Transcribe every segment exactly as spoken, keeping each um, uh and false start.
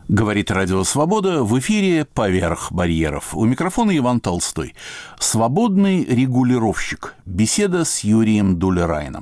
Говорит Радио Свобода, в эфире «Поверх барьеров». У микрофона Иван Толстой. Свободный регулировщик. Беседа с Юрием Дулерайном.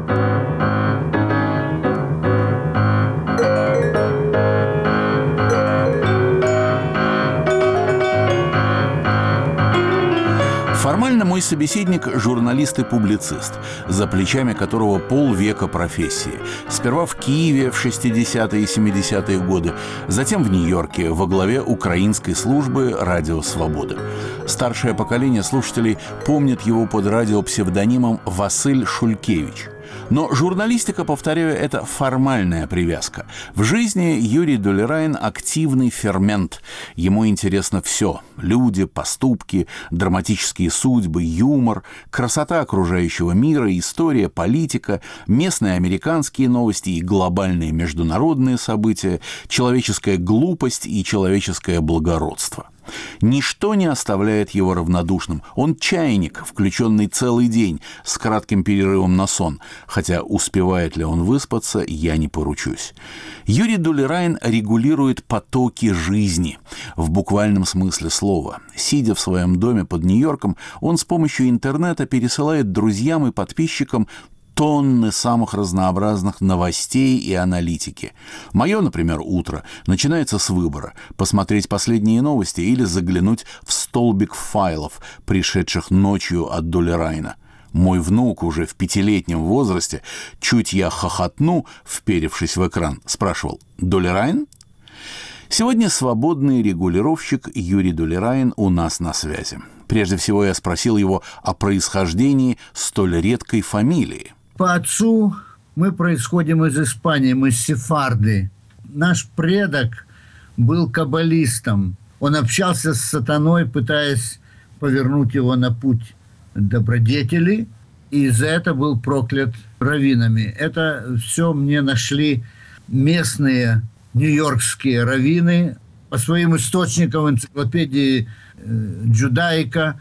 Формально мой собеседник – журналист и публицист, за плечами которого полвека профессии. Сперва в Киеве в шестидесятые и семидесятые годы, затем в Нью-Йорке во главе украинской службы «Радио Свобода». Старшее поколение слушателей помнит его под радиопсевдонимом Василь Шулькевич. Но журналистика, повторяю, это формальная привязка. В жизни Юрий Дулерайн – активный фермент. Ему интересно все – люди, поступки, драматические судьбы, юмор, красота окружающего мира, история, политика, местные американские новости и глобальные международные события, человеческая глупость и человеческое благородство. Ничто не оставляет его равнодушным. Он чайник, включенный целый день, с кратким перерывом на сон. Хотя успевает ли он выспаться, я не поручусь. Юрий Дулерайн регулирует потоки жизни. В буквальном смысле слова. Сидя в своем доме под Нью-Йорком, он с помощью интернета пересылает друзьям и подписчикам тонны самых разнообразных новостей и аналитики. Мое, например, утро начинается с выбора – посмотреть последние новости или заглянуть в столбик файлов, пришедших ночью от Дулерайна. Мой внук уже в пятилетнем возрасте, чуть я хохотну, вперевшись в экран, спрашивал: «Дулерайн?» Сегодня свободный регулировщик Юрий Дулерайн у нас на связи. Прежде всего я спросил его о происхождении столь редкой фамилии. По отцу мы происходим из Испании, мы сефарды. Наш предок был каббалистом. Он общался с сатаной, пытаясь повернуть его на путь добродетели, и за это был проклят раввинами. Это все мне нашли местные нью-йоркские раввины. По своим источникам, энциклопедии Джудаика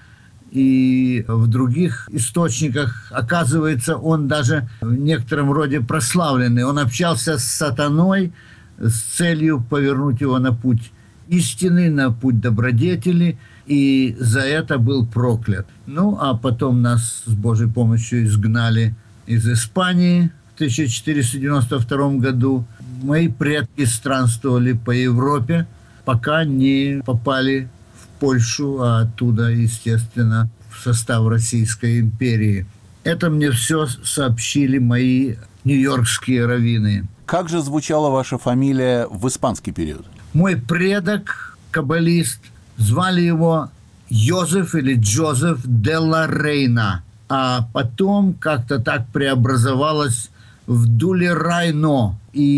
и в других источниках, оказывается, он даже в некотором роде прославленный. Он общался с сатаной с целью повернуть его на путь истины, на путь добродетели, и за это был проклят. Ну, а потом нас с Божьей помощью изгнали из Испании в тысяча четыреста девяносто втором году. Мои предки странствовали по Европе, пока не попали в Польшу, а оттуда, естественно, в состав Российской империи. Это мне все сообщили мои нью-йоркские раввины. Как же звучала ваша фамилия в испанский период? Мой предок, каббалист, звали его Йозеф или Джозеф де ла Рейна, а потом как-то так преобразовалось в Дулерайно.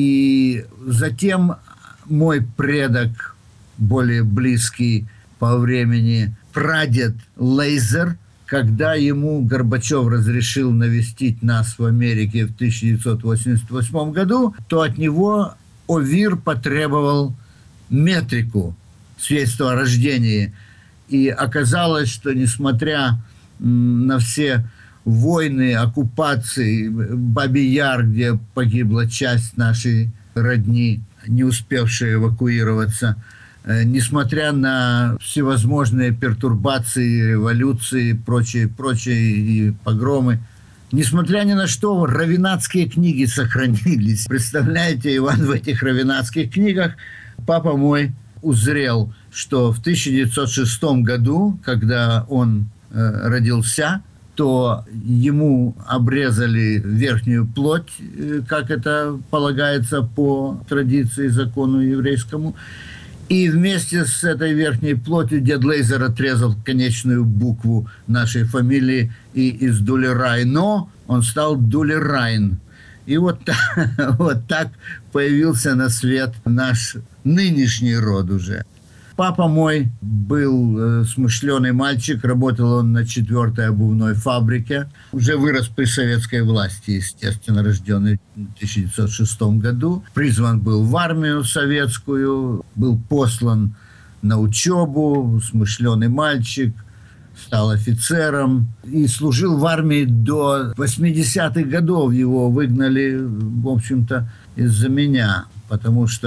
И затем мой предок, более близкий по времени, прадед Лейзер, когда ему Горбачев разрешил навестить нас в Америке в тысяча девятьсот восемьдесят восьмом году, то от него ОВИР потребовал метрику, свидетельство о рождении. И оказалось, что несмотря на все войны, оккупации, Бабий Яр, где погибла часть нашей родни, не успевшая эвакуироваться, несмотря на всевозможные пертурбации, революции, прочие, прочие и погромы, несмотря ни на что, раввинатские книги сохранились. Представляете, Иван, в этих раввинатских книгах папа мой узрел, что в тысяча девятьсот шестом году, когда он э, родился, то ему обрезали верхнюю плоть, э, как это полагается по традиции, закону еврейскому. И вместе с этой верхней плотью дед Лейзер отрезал конечную букву нашей фамилии, и из Дулерайно он стал Дулерайн. И вот так, вот так появился на свет наш нынешний род уже. Папа мой был э, смышленый мальчик, работал он на четвертой обувной фабрике. Уже вырос при советской власти, естественно, рожденный в тысяча девятьсот шестом году. Призван был в армию советскую, был послан на учебу, смышленый мальчик, стал офицером и служил в армии до восьмидесятых годов. Его выгнали, в общем-то, из-за меня, потому что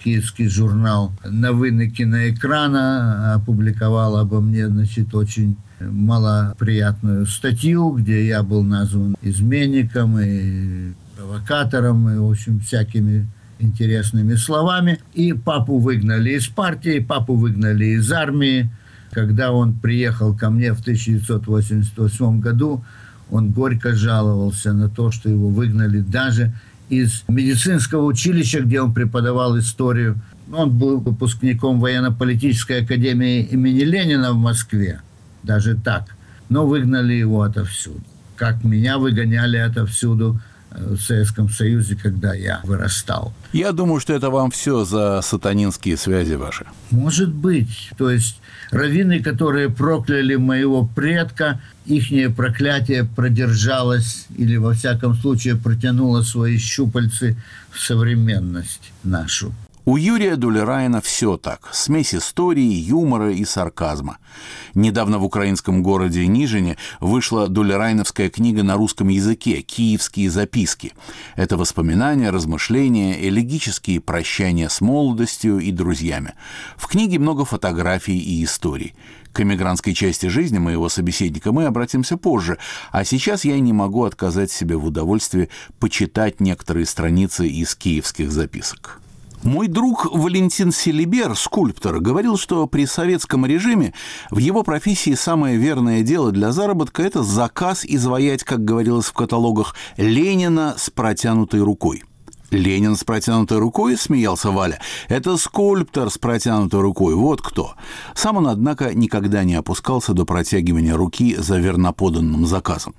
киевский журнал «Новины киноэкрана» опубликовал обо мне, значит, очень малоприятную статью, где я был назван изменником и провокатором, и, в общем, всякими интересными словами. И папу выгнали из партии, папу выгнали из армии. Когда он приехал ко мне в тысяча девятьсот восемьдесят восьмом году, он горько жаловался на то, что его выгнали даже из медицинского училища, где он преподавал историю. Он был выпускником военно-политической академии имени Ленина в Москве, даже так. Но выгнали его отовсюду. Как меня выгоняли отовсюду в Советском Союзе, когда я вырастал. Я думаю, что это вам все за сатанинские связи ваши. Может быть. То есть раввины, которые прокляли моего предка, ихнее проклятие продержалось или, во всяком случае, протянуло свои щупальцы в современность нашу. У Юрия Дулерайна все так. Смесь истории, юмора и сарказма. Недавно в украинском городе Нижине вышла дулерайновская книга на русском языке «Киевские записки». Это воспоминания, размышления, элегические прощания с молодостью и друзьями. В книге много фотографий и историй. К эмигрантской части жизни моего собеседника мы обратимся позже, а сейчас я не могу отказать себе в удовольствии почитать некоторые страницы из киевских записок. Мой друг Валентин Селибер, скульптор, говорил, что при советском режиме в его профессии самое верное дело для заработка – это заказ изваять, как говорилось в каталогах, Ленина с протянутой рукой. «Ленин с протянутой рукой?» – смеялся Валя. «Это скульптор с протянутой рукой, вот кто». Сам он, однако, никогда не опускался до протягивания руки за верноподанным заказом.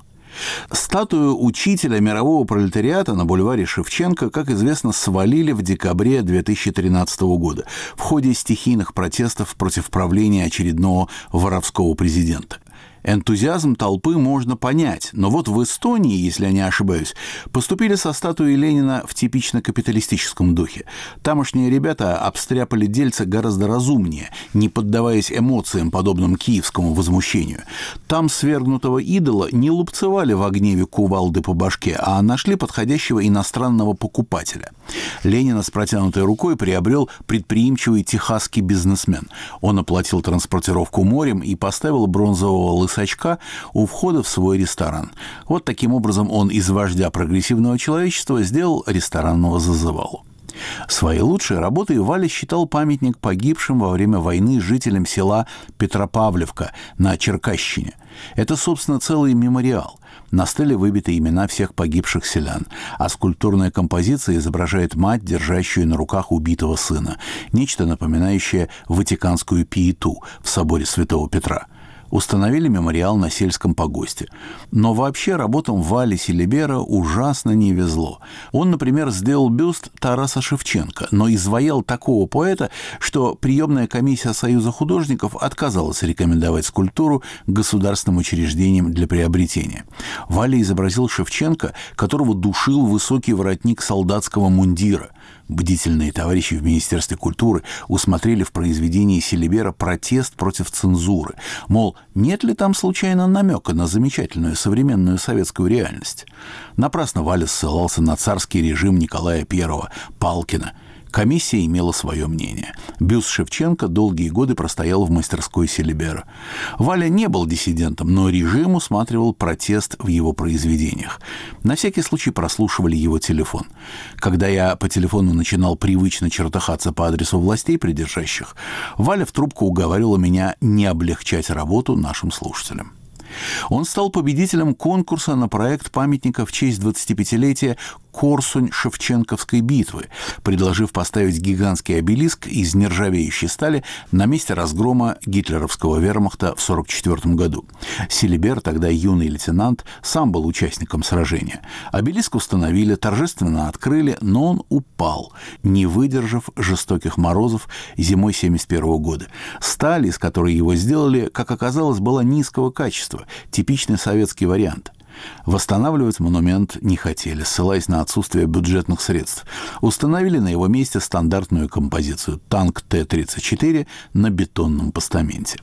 Статую учителя мирового пролетариата на бульваре Шевченко, как известно, свалили в декабре две тысячи тринадцатого года в ходе стихийных протестов против правления очередного воровского президента. Энтузиазм толпы можно понять, но вот в Эстонии, если я не ошибаюсь, поступили со статуей Ленина в типично капиталистическом духе. Тамошние ребята обстряпали дельца гораздо разумнее, не поддаваясь эмоциям, подобным киевскому возмущению. Там свергнутого идола не лупцевали в гневе кувалды по башке, а нашли подходящего иностранного покупателя. Ленина с протянутой рукой приобрел предприимчивый техасский бизнесмен. Он оплатил транспортировку морем и поставил бронзового лысачка у входа в свой ресторан. Вот таким образом он из вождя прогрессивного человечества сделал ресторанного зазывалу. Своей лучшей работой Валя считал памятник погибшим во время войны жителям села Петропавловка на Черкащине. Это, собственно, целый мемориал. На стеле выбиты имена всех погибших селян, а скульптурная композиция изображает мать, держащую на руках убитого сына, нечто напоминающее ватиканскую пиету в соборе Святого Петра. Установили мемориал на сельском погосте. Но вообще работам Вали Селибера ужасно не везло. Он, например, сделал бюст Тараса Шевченко, но изваял такого поэта, что приемная комиссия Союза художников отказалась рекомендовать скульптуру государственным учреждениям для приобретения. Валя изобразил Шевченко, которого душил высокий воротник солдатского мундира. Бдительные товарищи в Министерстве культуры усмотрели в произведении Селибера протест против цензуры. Мол, нет ли там случайно намека на замечательную современную советскую реальность? Напрасно Валя ссылался на царский режим Николая Первого, Палкина. Комиссия имела свое мнение. Бюст Шевченко долгие годы простоял в мастерской Селибера. Валя не был диссидентом, но режим усматривал протест в его произведениях. На всякий случай прослушивали его телефон. Когда я по телефону начинал привычно чертыхаться по адресу властей придержащих, Валя в трубку уговаривала меня не облегчать работу нашим слушателям. Он стал победителем конкурса на проект памятника в честь двадцатипятилетия Корсунь-Шевченковской битвы, предложив поставить гигантский обелиск из нержавеющей стали на месте разгрома гитлеровского вермахта в сорок четвёртом году. Селибер, тогда юный лейтенант, сам был участником сражения. Обелиск установили, торжественно открыли, но он упал, не выдержав жестоких морозов зимой семьдесят первого года. Сталь, из которой его сделали, как оказалось, была низкого качества, типичный советский вариант. Восстанавливать монумент не хотели, ссылаясь на отсутствие бюджетных средств. Установили на его месте стандартную композицию «Танк Т тридцать четыре» на бетонном постаменте.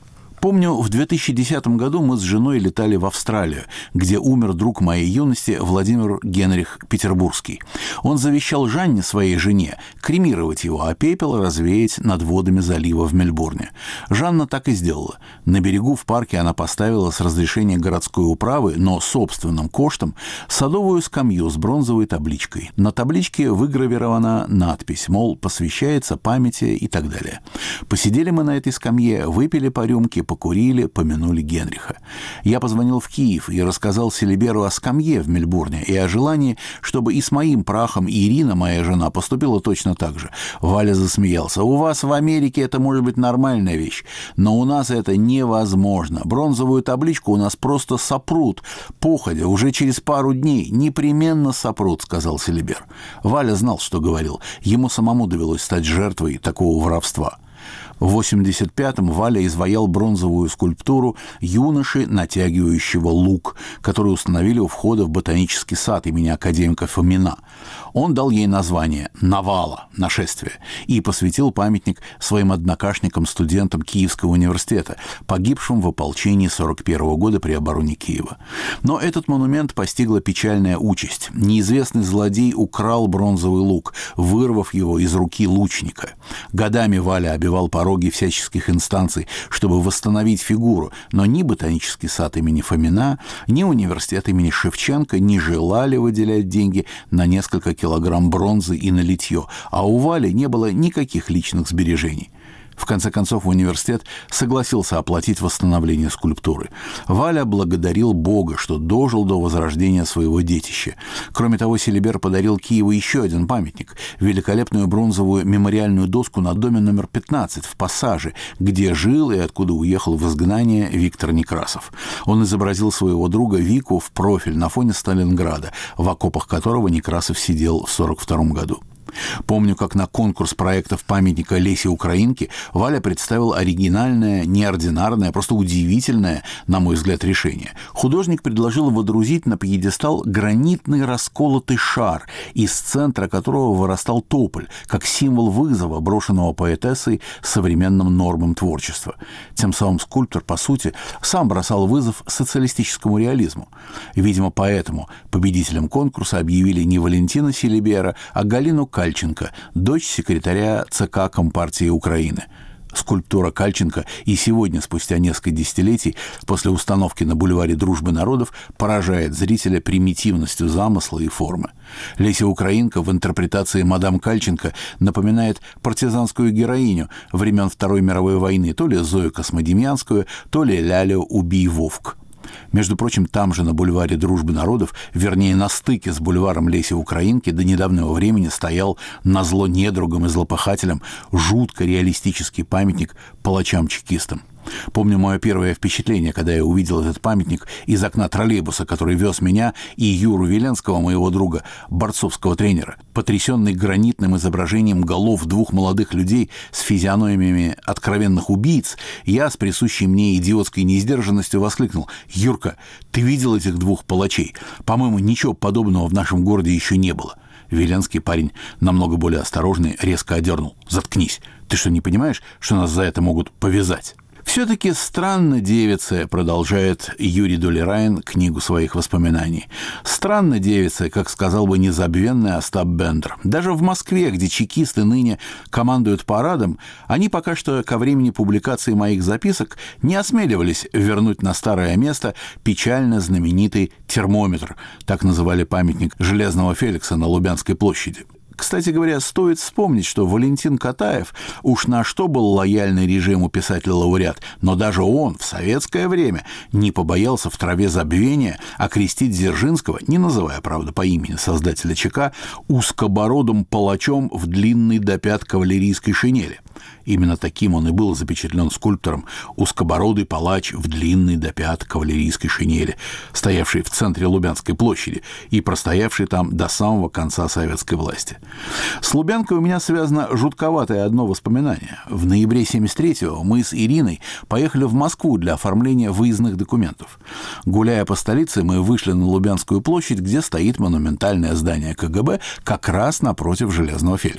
Помню, в две тысячи десятом году мы с женой летали в Австралию, где умер друг моей юности Владимир Генрих Петербургский. Он завещал Жанне, своей жене, кремировать его, а пепел развеять над водами залива в Мельбурне. Жанна так и сделала. На берегу в парке она поставила с разрешения городской управы, но собственным коштом, садовую скамью с бронзовой табличкой. На табличке выгравирована надпись, мол, посвящается памяти и так далее. Посидели мы на этой скамье, выпили по рюмке, покурили, помянули Генриха. Я позвонил в Киев и рассказал Селиберу о скамье в Мельбурне и о желании, чтобы и с моим прахом и Ирина, моя жена, поступила точно так же. Валя засмеялся. «У вас в Америке это может быть нормальная вещь, но у нас это невозможно. Бронзовую табличку у нас просто сопрут. Походя, уже через пару дней непременно сопрут», — сказал Селибер. Валя знал, что говорил. Ему самому довелось стать жертвой такого воровства. В восемьдесят пятом Валя изваял бронзовую скульптуру юноши, натягивающего лук, которую установили у входа в ботанический сад имени академика Фомина. Он дал ей название «Навала», «Нашествие», и посвятил памятник своим однокашникам-студентам Киевского университета, погибшим в ополчении сорок первого года при обороне Киева. Но этот монумент постигла печальная участь. Неизвестный злодей украл бронзовый лук, вырвав его из руки лучника. Годами Валя обивал пороги всяческих инстанций, чтобы восстановить фигуру, но ни ботанический сад имени Фомина, ни университет имени Шевченко не желали выделять деньги на несколько килограмм бронзы и на литье, а у Вали не было никаких личных сбережений. В конце концов, университет согласился оплатить восстановление скульптуры. Валя благодарил Бога, что дожил до возрождения своего детища. Кроме того, Селибер подарил Киеву еще один памятник – великолепную бронзовую мемориальную доску на доме номер пятнадцать в Пассаже, где жил и откуда уехал в изгнание Виктор Некрасов. Он изобразил своего друга Вику в профиль на фоне Сталинграда, в окопах которого Некрасов сидел в сорок втором году. Помню, как на конкурс проектов памятника Лесе Украинке Валя представил оригинальное, неординарное, просто удивительное, на мой взгляд, решение. Художник предложил водрузить на пьедестал гранитный расколотый шар, из центра которого вырастал тополь, как символ вызова, брошенного поэтессой современным нормам творчества. Тем самым скульптор, по сути, сам бросал вызов социалистическому реализму. Видимо, поэтому победителем конкурса объявили не Валентина Селибера, а Галину Кальченко, дочь секретаря ЦК Компартии Украины. Скульптура Кальченко и сегодня, спустя несколько десятилетий, после установки на бульваре Дружбы народов, поражает зрителя примитивностью замысла и формы. Леся Украинка в интерпретации мадам Кальченко напоминает партизанскую героиню времен Второй мировой войны, то ли Зою Космодемьянскую, то ли Лялю «Убий Вовк». Между прочим, там же, на бульваре Дружбы народов, вернее, на стыке с бульваром Леси Украинки, до недавнего времени стоял назло недругам и злопыхателям жутко реалистический памятник палачам-чекистам. Помню мое первое впечатление, когда я увидел этот памятник из окна троллейбуса, который вез меня и Юру Веленского, моего друга, борцовского тренера. Потрясенный гранитным изображением голов двух молодых людей с физиономиями откровенных убийц, я с присущей мне идиотской неиздержанностью воскликнул: «Юрка, ты видел этих двух палачей? По-моему, ничего подобного в нашем городе еще не было». Веленский, парень намного более осторожный, резко одернул: «Заткнись! Ты что, не понимаешь, что нас за это могут повязать?» «Все-таки странно, девица», — продолжает Юрий Долерайн книгу своих воспоминаний. «Странно, девица», как сказал бы незабвенный Остап Бендер. Даже в Москве, где чекисты ныне командуют парадом, они пока что ко времени публикации моих записок не осмеливались вернуть на старое место печально знаменитый термометр, так называли памятник Железного Феликса на Лубянской площади. Кстати говоря, стоит вспомнить, что Валентин Катаев уж на что был лояльный режиму писатель-лауреат, но даже он в советское время не побоялся в траве забвения окрестить Дзержинского, не называя, правда, по имени создателя ЧК, узкобородым палачом в длинной до пят кавалерийской шинели. Именно таким он и был запечатлен скульптором, узкобородый палач в длинной до пят кавалерийской шинели, стоявший в центре Лубянской площади и простоявший там до самого конца советской власти. С Лубянкой у меня связано жутковатое одно воспоминание. В ноябре семьдесят третьего мы с Ириной поехали в Москву для оформления выездных документов. Гуляя по столице, мы вышли на Лубянскую площадь, где стоит монументальное здание КГБ как раз напротив Железного Феликса.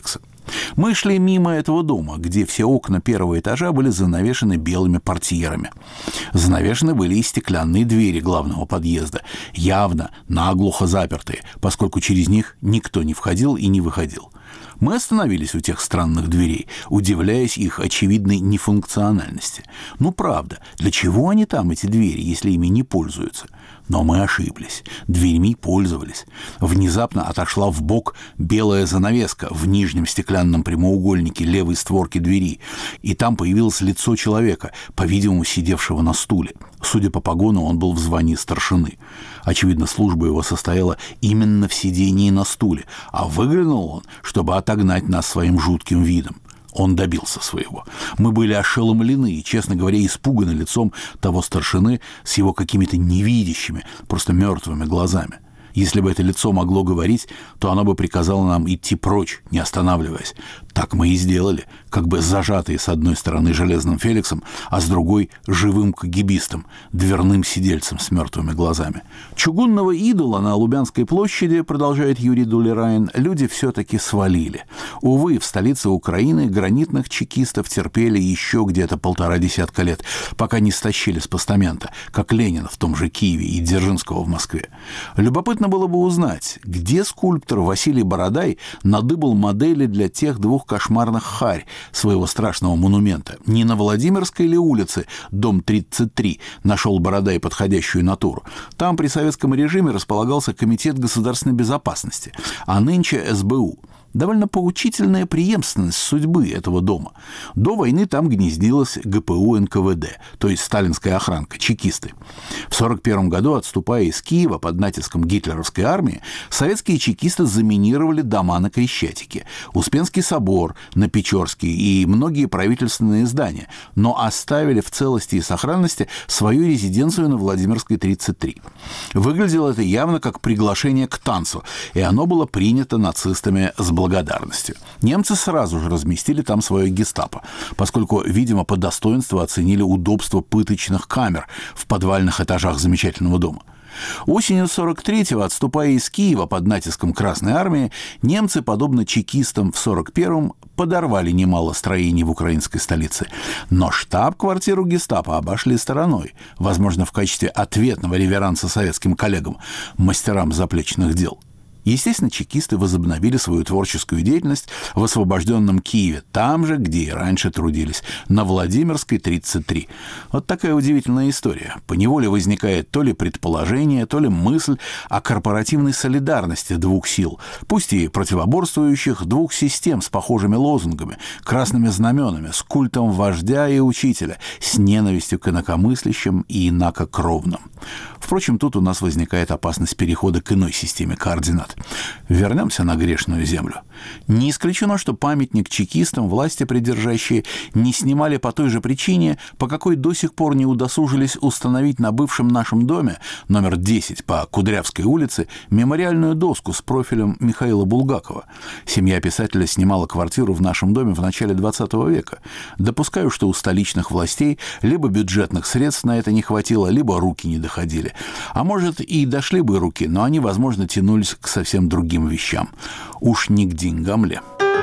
Мы шли мимо этого дома, где все окна первого этажа были занавешены белыми портьерами. Занавешены были и стеклянные двери главного подъезда, явно наглухо запертые, поскольку через них никто не входил и не выходил. Мы остановились у тех странных дверей, удивляясь их очевидной нефункциональности. Ну, правда, для чего они там, эти двери, если ими не пользуются? Но мы ошиблись. Дверьми пользовались. Внезапно отошла вбок белая занавеска в нижнем стеклянном прямоугольнике левой створки двери, и там появилось лицо человека, по-видимому, сидевшего на стуле. Судя по погону, он был в звании старшины. Очевидно, служба его состояла именно в сидении на стуле, а выглянул он, чтобы отогнать нас своим жутким видом. Он добился своего. Мы были ошеломлены и, честно говоря, испуганы лицом того старшины с его какими-то невидящими, просто мертвыми глазами. Если бы это лицо могло говорить, то оно бы приказало нам идти прочь, не останавливаясь. Так мы и сделали, как бы зажатые с одной стороны железным Феликсом, а с другой — живым кагибистом, дверным сидельцем с мертвыми глазами. Чугунного идола на Лубянской площади, продолжает Юрий Дулерайн, люди все-таки свалили. Увы, в столице Украины гранитных чекистов терпели еще где-то полтора десятка лет, пока не стащили с постамента, как Ленина в том же Киеве и Дзержинского в Москве. Любопытно было бы узнать, где скульптор Василий Бородай надыбал модели для тех двух кошмарных харь своего страшного монумента. Не на Владимирской ли улице, дом тридцать три, нашел Бородай подходящую натуру. Там при советском режиме располагался Комитет государственной безопасности, а нынче эс бэ у. Довольно поучительная преемственность судьбы этого дома. До войны там гнездилась гэ пэ у эн ка вэ дэ, то есть сталинская охранка, чекисты. В сорок первом году, отступая из Киева под натиском гитлеровской армии, советские чекисты заминировали дома на Крещатике, Успенский собор на Печорске и многие правительственные здания, но оставили в целости и сохранности свою резиденцию на Владимирской тридцать три. Выглядело это явно как приглашение к танцу, и оно было принято нацистами с благодарностью. благодарностью. Немцы сразу же разместили там свое гестапо, поскольку, видимо, по достоинству оценили удобство пыточных камер в подвальных этажах замечательного дома. Осенью сорок третьего, отступая из Киева под натиском Красной армии, немцы, подобно чекистам в сорок первом, подорвали немало строений в украинской столице. Но штаб-квартиру гестапо обошли стороной, возможно, в качестве ответного реверанса советским коллегам, мастерам заплечных дел. Естественно, чекисты возобновили свою творческую деятельность в освобожденном Киеве, там же, где и раньше трудились, на Владимирской тридцать три. Вот такая удивительная история. Поневоле возникает то ли предположение, то ли мысль о корпоративной солидарности двух сил, пусть и противоборствующих, двух систем с похожими лозунгами, красными знаменами, с культом вождя и учителя, с ненавистью к инакомыслящим и инакокровным. Впрочем, тут у нас возникает опасность перехода к иной системе координат. Вернемся на грешную землю. Не исключено, что памятник чекистам власти придержащие не снимали по той же причине, по какой до сих пор не удосужились установить на бывшем нашем доме, номер десять по Кудрявской улице, мемориальную доску с профилем Михаила Булгакова. Семья писателя снимала квартиру в нашем доме в начале двадцатого века. Допускаю, что у столичных властей либо бюджетных средств на это не хватило, либо руки не доходили. А может, и дошли бы руки, но они, возможно, тянулись к совсем другим вещам. Уж не к деньгам ли?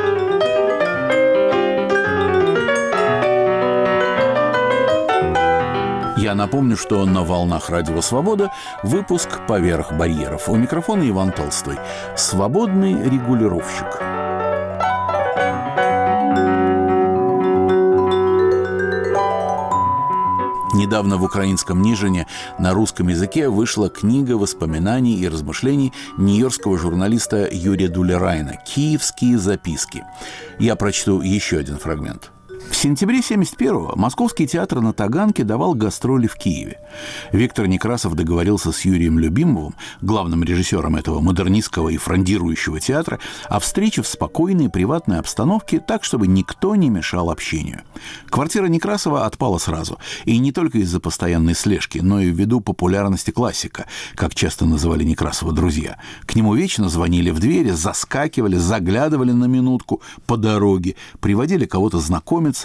Я напомню, что на волнах Радио Свобода выпуск «Поверх барьеров». У микрофона Иван Толстой. Свободный регулировщик. Недавно в украинском Нижине на русском языке вышла книга воспоминаний и размышлений нью-йоркского журналиста Юрия Дулерайна «Киевские записки». Я прочту еще один фрагмент. В сентябре семьдесят первого Московский театр на Таганке давал гастроли в Киеве. Виктор Некрасов договорился с Юрием Любимовым, главным режиссером этого модернистского и фрондирующего театра, о встрече в спокойной приватной обстановке, так, чтобы никто не мешал общению. Квартира Некрасова отпала сразу, и не только из-за постоянной слежки, но и ввиду популярности классика, как часто называли Некрасова друзья. К нему вечно звонили в двери, заскакивали, заглядывали на минутку по дороге, приводили кого-то знакомиться,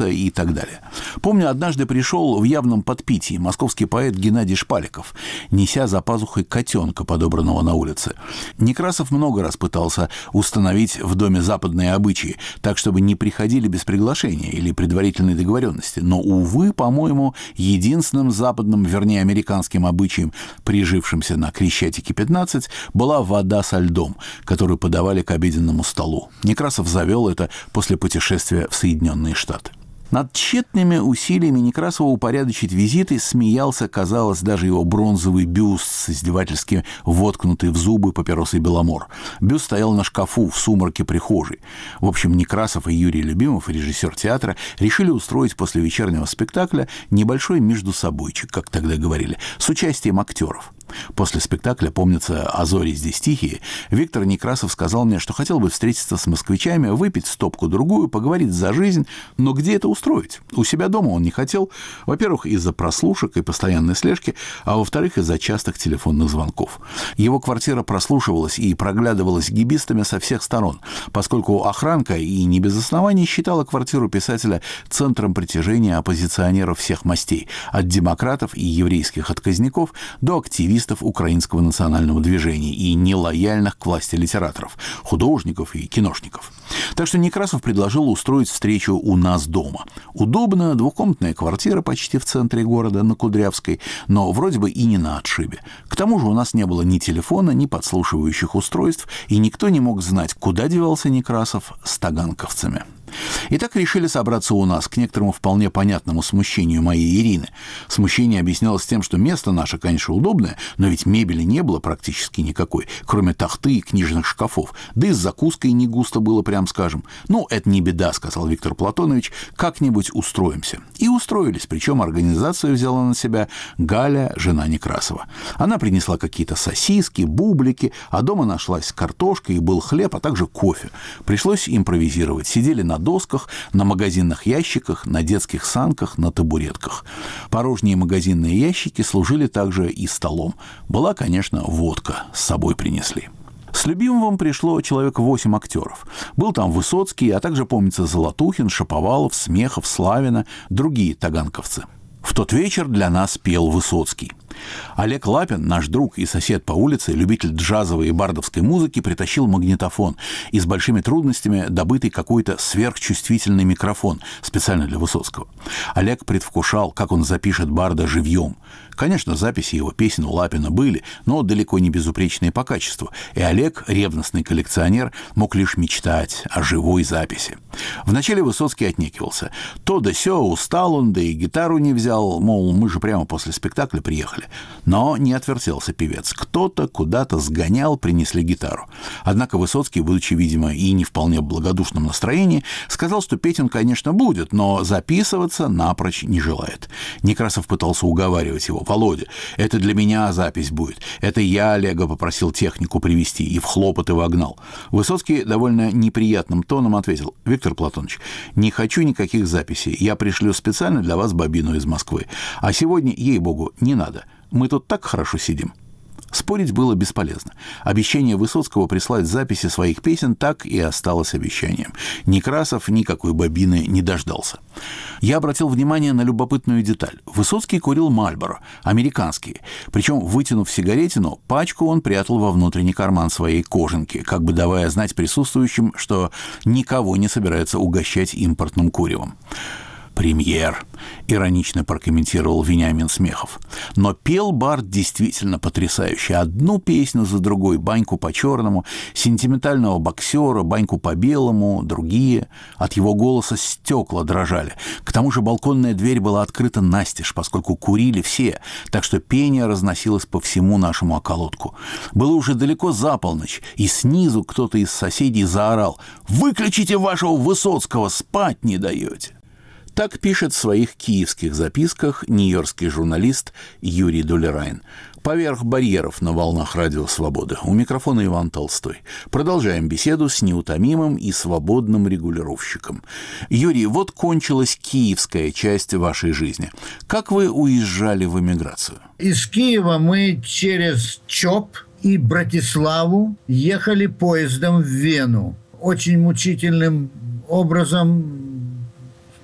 Ницца и так далее. Помню, однажды пришел в явном подпитии московский поэт Геннадий Шпаликов, неся за пазухой котенка, подобранного на улице. Некрасов много раз пытался установить в доме западные обычаи, так, чтобы не приходили без приглашения или предварительной договоренности. Но, увы, по-моему, единственным западным, вернее, американским обычаем, прижившимся на Крещатике пятнадцать, была вода со льдом, которую подавали к обеденному столу. Некрасов завел это после путешествия в Соединенные Штаты. Над тщетными усилиями Некрасова упорядочить визиты смеялся, казалось, даже его бронзовый бюст с издевательски воткнутый в зубы папиросой Беломор. Бюст стоял на шкафу в сумраке прихожей. В общем, Некрасов и Юрий Любимов, режиссер театра, решили устроить после вечернего спектакля небольшой междусобойчик, как тогда говорили, с участием актеров. После спектакля, помнится, «А зори здесь тихие», Виктор Некрасов сказал мне, что хотел бы встретиться с москвичами, выпить стопку-другую, поговорить за жизнь, но где это устроить? У себя дома он не хотел, во-первых, из-за прослушек и постоянной слежки, а во-вторых, из-за частых телефонных звонков. Его квартира прослушивалась и проглядывалась гибистами со всех сторон, поскольку охранка, и не без оснований, считала квартиру писателя центром притяжения оппозиционеров всех мастей, от демократов и еврейских отказников до активистов украинского национального движения и нелояльных к власти литераторов, художников и киношников. Так что Некрасов предложил устроить встречу у нас дома. Удобно, двухкомнатная квартира почти в центре города, на Кудрявской, но вроде бы и не на отшибе. К тому же у нас не было ни телефона, ни подслушивающих устройств, и никто не мог знать, куда девался Некрасов с таганковцами. И так решили собраться у нас, к некоторому вполне понятному смущению моей Ирины. Смущение объяснялось тем, что место наше, конечно, удобное, но ведь мебели не было практически никакой, кроме тахты и книжных шкафов, да и с закуской не густо было, прям скажем. «Ну, это не беда», — сказал Виктор Платонович, «как-нибудь устроимся». И устроились, причем организацию взяла на себя Галя, жена Некрасова. Она принесла какие-то сосиски, бублики, а дома нашлась картошка и был хлеб, а также кофе. Пришлось импровизировать. Сидели на досках, на магазинных ящиках, на детских санках, на табуретках. Порожние магазинные ящики служили также и столом. Была, конечно, водка, с собой принесли. С Любимовым пришло человек восемь актеров. Был там Высоцкий, а также, помнится, Золотухин, Шаповалов, Смехов, Славина, другие таганковцы. В тот вечер для нас пел Высоцкий. Олег Лапин, наш друг и сосед по улице, любитель джазовой и бардовской музыки, притащил магнитофон и с большими трудностями добытый какой-то сверхчувствительный микрофон специально для Высоцкого. Олег предвкушал, как он запишет барда живьем. Конечно, записи его песен у Лапина были, но далеко не безупречные по качеству, и Олег, ревностный коллекционер, мог лишь мечтать о живой записи. Вначале Высоцкий отнекивался. То да сё, устал он, да и гитару не взял, мол, мы же прямо после спектакля приехали. Но не отвертелся певец. Кто-то куда-то сгонял, принесли гитару. Однако Высоцкий, будучи, видимо, и не вполне в благодушном настроении, сказал, что петь он, конечно, будет, но записываться напрочь не желает. Некрасов пытался уговаривать его. «Володя, это для меня запись будет. Это я Олега попросил технику привезти и в хлопоты вогнал». Высоцкий довольно неприятным тоном ответил: «Виктор Платонович, не хочу никаких записей. Я пришлю специально для вас бобину из Москвы. А сегодня, ей-богу, не надо. Мы тут так хорошо сидим». Спорить было бесполезно. Обещание Высоцкого прислать записи своих песен так и осталось обещанием. Некрасов никакой бобины не дождался. Я обратил внимание на любопытную деталь. Высоцкий курил Мальборо, американские. Причем, вытянув сигаретину, пачку он прятал во внутренний карман своей кожанки, как бы давая знать присутствующим, что никого не собирается угощать импортным куревом. «Премьер», — иронично прокомментировал Вениамин Смехов. Но пел бард действительно потрясающе. Одну песню за другой, баньку по-черному, сентиментального боксера, баньку по-белому, другие. От его голоса стекла дрожали. К тому же балконная дверь была открыта настежь, поскольку курили все, так что пение разносилось по всему нашему околотку. Было уже далеко за полночь, и снизу кто-то из соседей заорал: «Выключите вашего Высоцкого, спать не даете!» Так пишет в своих киевских записках нью-йоркский журналист Юрий Долерайн. Поверх барьеров на волнах Радио Свобода. У микрофона Иван Толстой. Продолжаем беседу с неутомимым и свободным регулировщиком. Юрий, вот кончилась киевская часть вашей жизни. Как вы уезжали в эмиграцию? Из Киева мы через ЧОП и Братиславу ехали поездом в Вену. Очень мучительным образом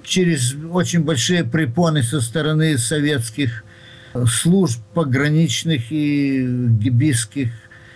через очень большие препоны со стороны советских служб пограничных и гибийских,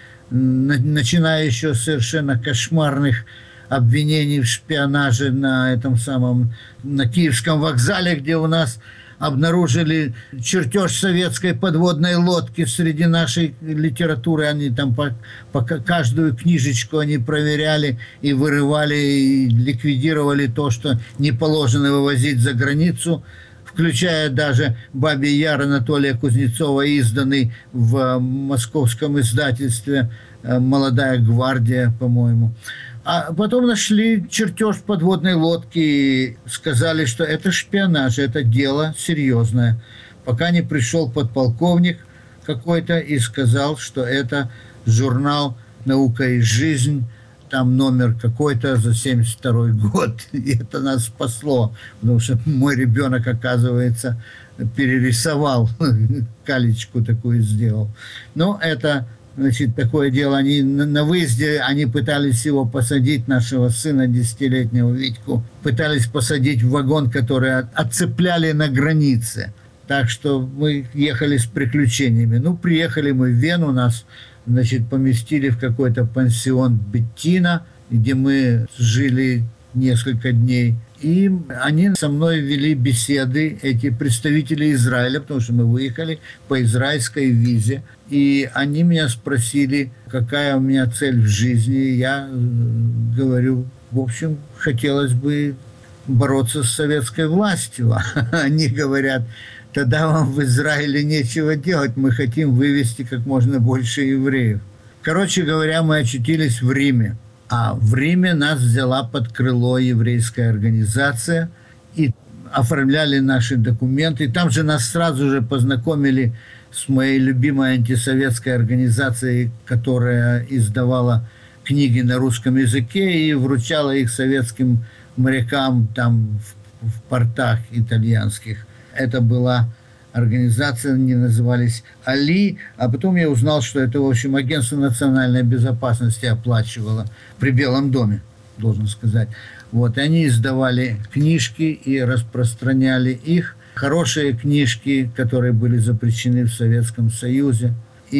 начиная еще с совершенно кошмарных обвинений в шпионаже на этом самом, на Киевском вокзале, где у нас обнаружили чертеж советской подводной лодки среди нашей литературы. Они там по, по каждую книжечку они проверяли и вырывали, и ликвидировали то, что не положено вывозить за границу, включая даже «Бабий Яр» Анатолия Кузнецова, изданный в московском издательстве «Молодая гвардия», по-моему. А потом нашли чертеж подводной лодки и сказали, что это шпионаж, это дело серьезное. Пока не пришел подполковник какой-то и сказал, что это журнал «Наука и жизнь», там номер какой-то за семьдесят второй год. И это нас спасло, потому что мой ребенок, оказывается, перерисовал, калечку такую сделал. Но это... Значит, такое дело. Они на выезде, они пытались его посадить, нашего сына, десятилетнего Витьку, пытались посадить в вагон, который отцепляли на границе. Так что мы ехали с приключениями. Ну, приехали мы в Вену, нас, значит, поместили в какой-то пансион Беттина, где мы жили несколько дней. И они со мной вели беседы, эти представители Израиля, потому что мы выехали по израильской визе. И они меня спросили, какая у меня цель в жизни. Я говорю, в общем, хотелось бы бороться с советской властью. Они говорят, тогда вам в Израиле нечего делать, мы хотим вывести как можно больше евреев. Короче говоря, мы очутились в Риме. А в Риме нас взяла под крыло еврейская организация и оформляли наши документы. Там же нас сразу же познакомили с моей любимой антисоветской организацией, которая издавала книги на русском языке и вручала их советским морякам там в, в портах итальянских. Это была организация, они назывались «Али», а потом я узнал, что это, в общем, агентство национальной безопасности оплачивало при Белом доме, должен сказать. Вот, и они издавали книжки и распространяли их. Хорошие книжки, которые были запрещены в Советском Союзе.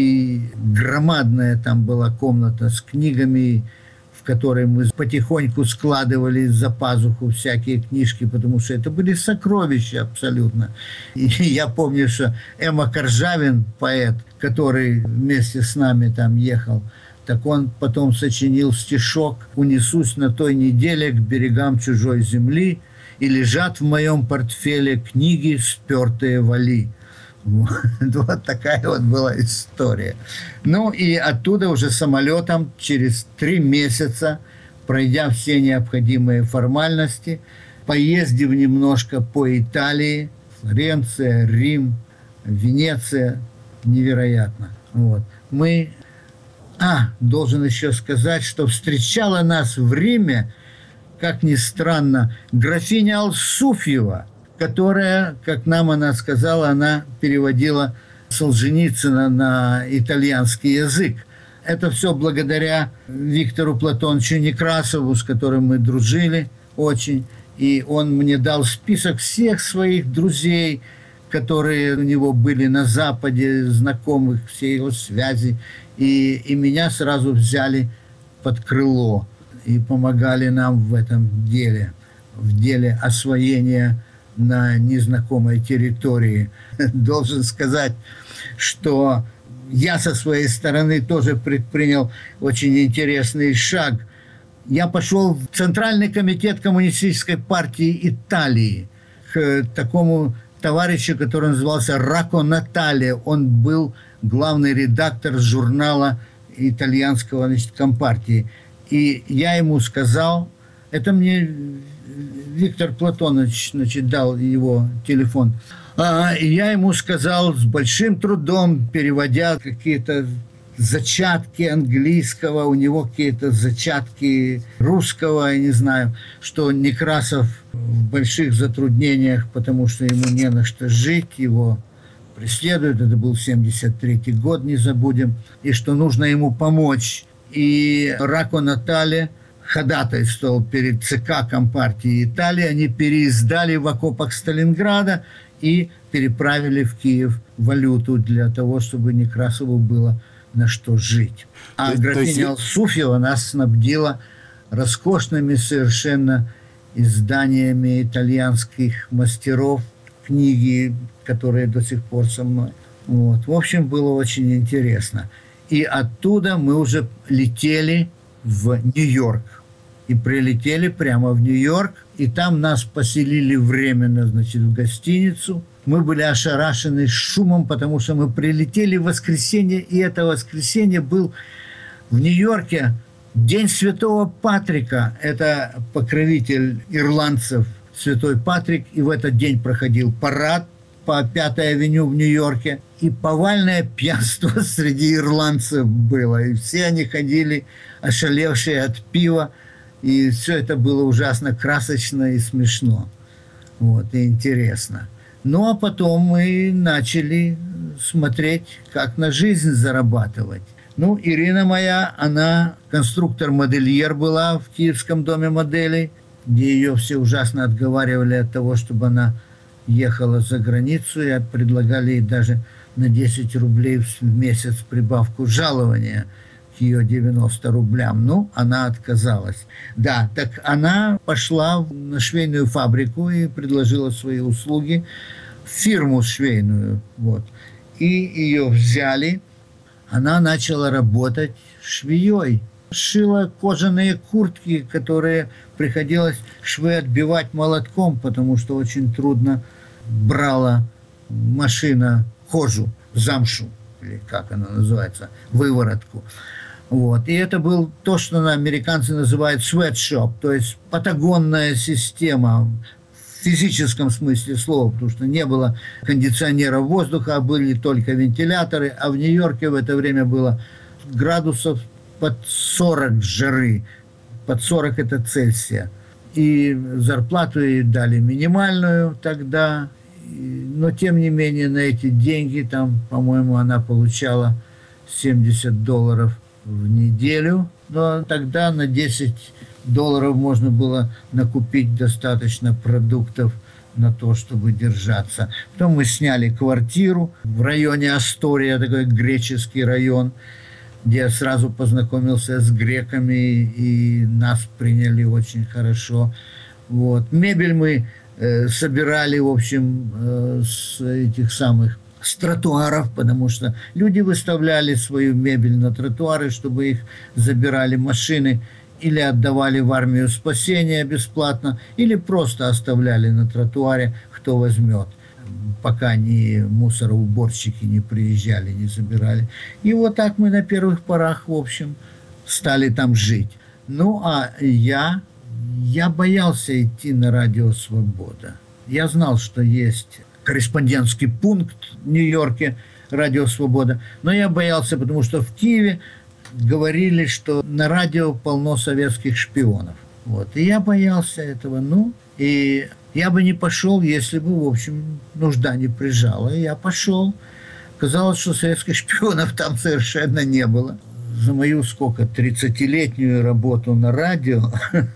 И громадная там была комната с книгами, в которой мы потихоньку складывали за пазуху всякие книжки, потому что это были сокровища абсолютно. И я помню, что Эма Коржавин, поэт, который вместе с нами там ехал, так он потом сочинил стишок «Унесусь на той неделе к берегам чужой земли, и лежат в моем портфеле книги, спертые в Али». Вот такая вот была история. Ну и оттуда уже самолетом через три месяца, пройдя все необходимые формальности, поездив немножко по Италии, Флоренция, Рим, Венеция, невероятно. Вот. Мы... А, должен еще сказать, что встречала нас в Риме, как ни странно, графиня Алсуфьева, которая, как нам она сказала, она переводила Солженицына на итальянский язык. Это все благодаря Виктору Платоновичу Некрасову, с которым мы дружили очень. И он мне дал список всех своих друзей, которые у него были на Западе, знакомых, все его связи. И, и меня сразу взяли под крыло и помогали нам в этом деле, в деле освоения на незнакомой территории. Должен сказать, что я со своей стороны тоже предпринял очень интересный шаг. Я пошел в Центральный комитет Коммунистической партии Италии к такому товарищу, который назывался Рако Натале. Он был главный редактор журнала итальянского, значит, компартии. И я ему сказал, это мне Виктор Платонович, значит, дал его телефон. А, и я ему сказал с большим трудом, переводя какие-то зачатки английского, у него какие-то зачатки русского, я не знаю, что Некрасов в больших затруднениях, потому что ему не на что жить, его преследуют, это был семьдесят третий год, не забудем, и что нужно ему помочь. И Рако Натале ходатайствовал перед ЦК Компартии Италии, они переиздали в окопах Сталинграда и переправили в Киев валюту для того, чтобы Некрасову было на что жить. А то, графиня то есть... Алсуфьева нас снабдила роскошными совершенно изданиями итальянских мастеров, книги, которые до сих пор со мной. Вот. В общем, было очень интересно. И оттуда мы уже летели в Нью-Йорк. И прилетели прямо в Нью-Йорк. И там нас поселили временно, значит, в гостиницу. Мы были ошарашены шумом, потому что мы прилетели в воскресенье. И это воскресенье был в Нью-Йорке День Святого Патрика. Это покровитель ирландцев, Святой Патрик. И в этот день проходил парад по Пятой авеню в Нью-Йорке. И повальное пьянство среди ирландцев было. И все они ходили, ошалевшие от пива. И все это было ужасно красочно и смешно. Вот, и интересно. Ну, а потом мы начали смотреть, как на жизнь зарабатывать. Ну, Ирина моя, она конструктор-модельер была в Киевском доме моделей, где ее все ужасно отговаривали от того, чтобы она ехала за границу, и предлагали ей даже на десять рублей в месяц прибавку жалования к ее девяноста рублям. Ну, она отказалась. Да, так она пошла на швейную фабрику и предложила свои услуги в фирму швейную. Вот. И ее взяли. Она начала работать швеей. Шила кожаные куртки, которые приходилось швы отбивать молотком, потому что очень трудно брала машина кожу, замшу, или как она называется, выворотку. Вот. И это был то, что американцы называют sweatshop, то есть патагонная система в физическом смысле слова, потому что не было кондиционера воздуха, а были только вентиляторы, а в Нью-Йорке в это время было градусов под сорок жары, под сорок это Цельсия. И зарплату ей дали минимальную тогда, но тем не менее на эти деньги, там, по-моему, она получала семьдесят долларов в неделю, но тогда на десять долларов можно было накупить достаточно продуктов на то, чтобы держаться. Потом мы сняли квартиру в районе Астория, такой греческий район, где я сразу познакомился с греками, и нас приняли очень хорошо. Вот. Мебель мы э, собирали, в общем, э, с этих самых с тротуаров, потому что люди выставляли свою мебель на тротуары, чтобы их забирали машины или отдавали в армию спасения бесплатно, или просто оставляли на тротуаре, кто возьмет, пока ни мусороуборщики не приезжали, не забирали. И вот так мы на первых порах, в общем, стали там жить. Ну, а я, я боялся идти на радио «Свобода». Я знал, что есть корреспондентский пункт в Нью-Йорке, радио «Свобода». Но я боялся, потому что в Киеве говорили, что на радио полно советских шпионов. Вот. И я боялся этого. Ну, и я бы не пошел, если бы, в общем, нужда не прижала. И я пошел. Казалось, что советских шпионов там совершенно не было. За мою, сколько, тридцатилетнюю работу на радио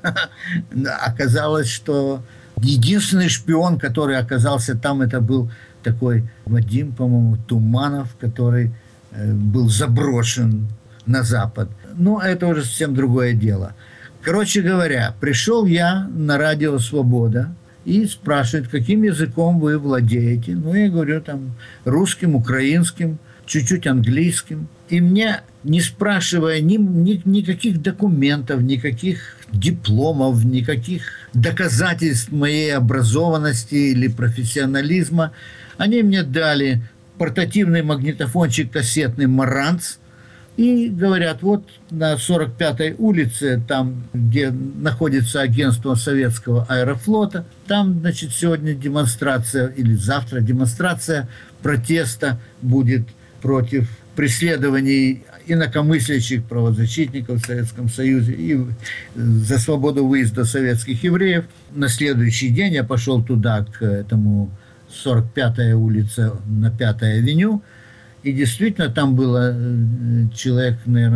оказалось, что единственный шпион, который оказался там, это был такой Вадим, по-моему, Туманов, который э, был заброшен на Запад. Но это уже совсем другое дело. Короче говоря, пришел я на радио «Свобода» и спрашивает, каким языком вы владеете. Ну, я говорю, там, русским, украинским, чуть-чуть английским. И мне, не спрашивая ни, ни, никаких документов, никаких дипломов, никаких доказательств моей образованности или профессионализма, они мне дали портативный магнитофончик кассетный «Маранц» и говорят, вот на сорок пятой улице, там, где находится агентство советского аэрофлота, там, значит, сегодня демонстрация, или завтра демонстрация протеста будет против преследований инакомыслящих правозащитников в Советском Союзе и за свободу выезда советских евреев. На следующий день я пошел туда, к этому сорок пятая улица на Пятой авеню, и действительно там было человек, наверное,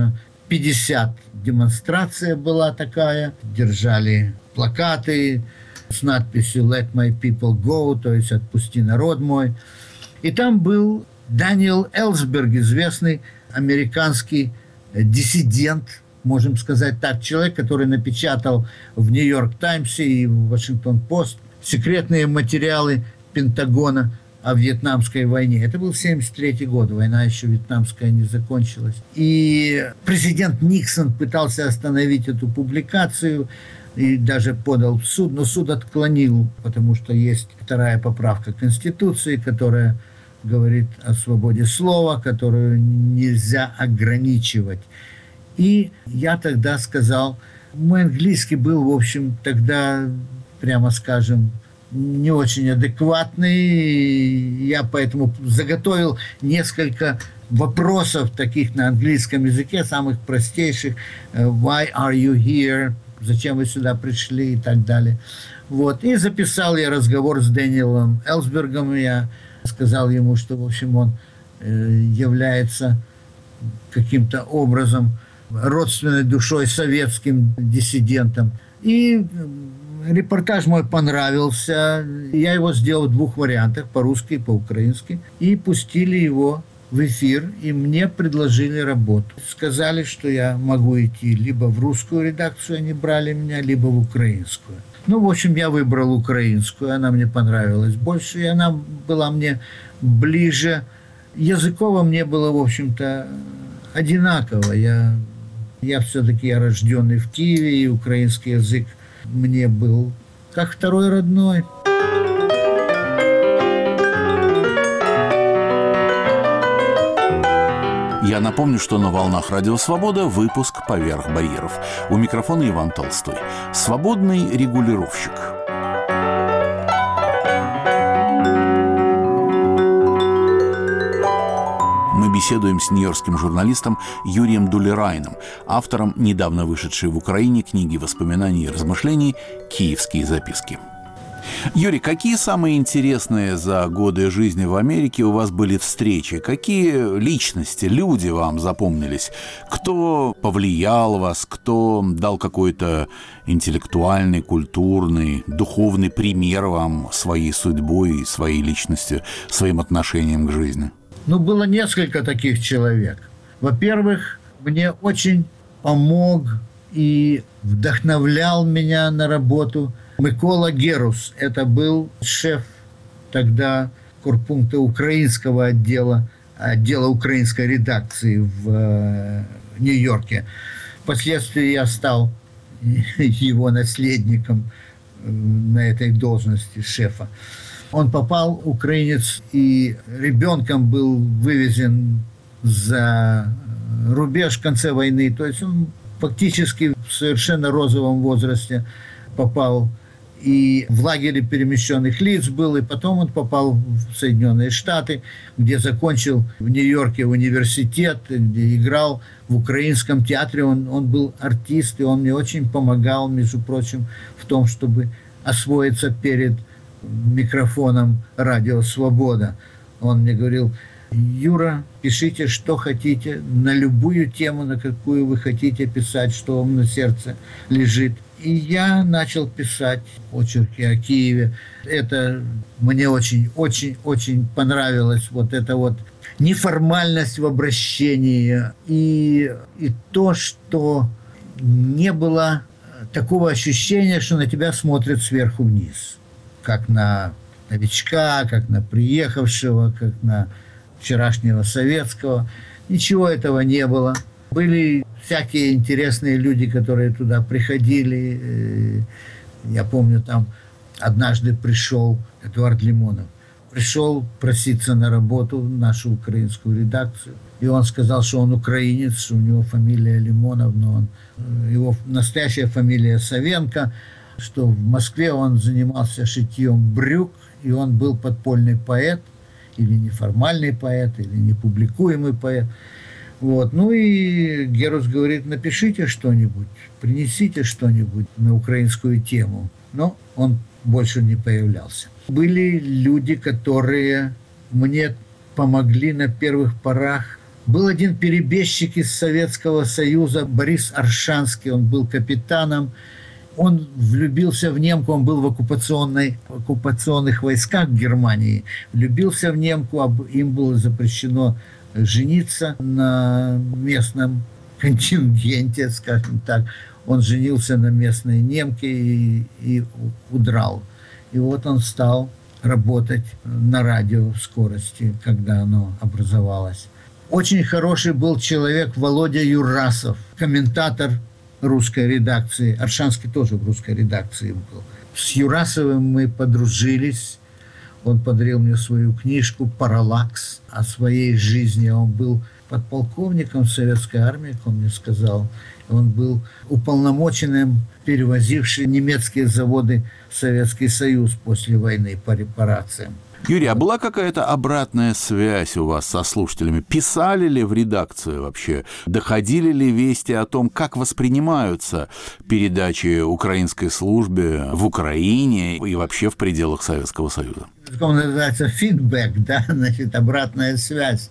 пятьдесят демонстрация была такая. Держали плакаты с надписью «Let my people go», то есть «Отпусти народ мой». И там был Даниэл Элсберг, известный американский диссидент, можем сказать так, человек, который напечатал в «Нью-Йорк Таймсе» и в «Вашингтон-Пост» секретные материалы Пентагона о Вьетнамской войне. Это был семьдесят третий год, война еще вьетнамская не закончилась. И президент Никсон пытался остановить эту публикацию и даже подал в суд, но суд отклонил, потому что есть вторая поправка Конституции, которая говорит о свободе слова, которую нельзя ограничивать. И я тогда сказал, мой английский был, в общем, тогда, прямо скажем, не очень адекватный. Я поэтому заготовил несколько вопросов таких на английском языке, самых простейших. Why are you here? Зачем вы сюда пришли? И так далее. Вот. И записал я разговор с Дэниелом Элсбергом. Я сказал ему, что, в общем, он является каким-то образом родственной душой советским диссидентам. И репортаж мой понравился. Я его сделал в двух вариантах, по-русски и по-украински. И пустили его в эфир, и мне предложили работу. Сказали, что я могу идти либо в русскую редакцию, они брали меня, либо в украинскую. Ну, в общем, я выбрал украинскую, она мне понравилась больше, и она была мне ближе. Языково мне было, в общем-то, одинаково. Я, я все-таки я рожденный в Киеве, и украинский язык мне был как второй родной. Я напомню, что на «Волнах Радио Свобода» выпуск «Поверх барьеров». У микрофона Иван Толстой. Свободный регулировщик. Мы беседуем с нью-йоркским журналистом Юрием Дулерайном, автором недавно вышедшей в Украине книги воспоминаний и размышлений «Киевские записки». Юрий, какие самые интересные за годы жизни в Америке у вас были встречи? Какие личности, люди вам запомнились? Кто повлиял вас? Кто дал какой-то интеллектуальный, культурный, духовный пример вам своей судьбой, своей личностью, своим отношением к жизни? Ну, было несколько таких человек. Во-первых, мне очень помог и вдохновлял меня на работу Микола Герус. Это был шеф тогда корпункта украинского отдела, отдела украинской редакции в э, Нью-Йорке. Впоследствии я стал его наследником э, на этой должности шефа. Он попал, украинец, и ребенком был вывезен за рубеж в конце войны. То есть он фактически в совершенно розовом возрасте попал и в лагере перемещенных лиц был, и потом он попал в Соединенные Штаты, где закончил в Нью-Йорке университет, где играл в украинском театре. Он, он был артист, и он мне очень помогал, между прочим, в том, чтобы освоиться перед микрофоном «Радио Свобода». Он мне говорил: Юра, пишите, что хотите, на любую тему, на какую вы хотите писать, что вам на сердце лежит. И я начал писать очерки о Киеве. Это мне очень-очень-очень понравилось. Вот эта вот неформальность в обращении. И, и то, что не было такого ощущения, что на тебя смотрят сверху вниз. Как на новичка, как на приехавшего, как на вчерашнего советского. Ничего этого не было. Были всякие интересные люди, которые туда приходили. Я помню, там однажды пришел Эдуард Лимонов. Пришел проситься на работу в нашу украинскую редакцию. И он сказал, что он украинец, что у него фамилия Лимонов, но он, его настоящая фамилия Савенко, что в Москве он занимался шитьем брюк, и он был подпольный поэт, или неформальный поэт, или непубликуемый поэт. Вот. Ну и Герус говорит: напишите что-нибудь, принесите что-нибудь на украинскую тему. Но он больше не появлялся. Были люди, которые мне помогли на первых порах Был один перебежчик из Советского Союза, Борис Аршанский, он был капитаном. Он влюбился в немку, он был в, оккупационной, в оккупационных войсках Германии, влюбился в немку, им было запрещено жениться на местном контингенте, скажем так. Он женился на местной немке и, и удрал. И вот он стал работать на радио в скорости, когда оно образовалось. Очень хороший был человек Володя Юрасов, комментатор русской редакции. Аршанский тоже в русской редакции был. С Юрасовым мы подружились. Он подарил мне свою книжку «Параллакс» о своей жизни. Он был подполковником советской армии, как он мне сказал. Он был уполномоченным, перевозившим немецкие заводы в Советский Союз после войны по репарациям. Юрий, а была какая-то обратная связь у вас со слушателями? Писали ли в редакцию вообще? Доходили ли вести о том, как воспринимаются передачи украинской службе в Украине и вообще в пределах Советского Союза? Это называется фидбэк, да, значит, обратная связь.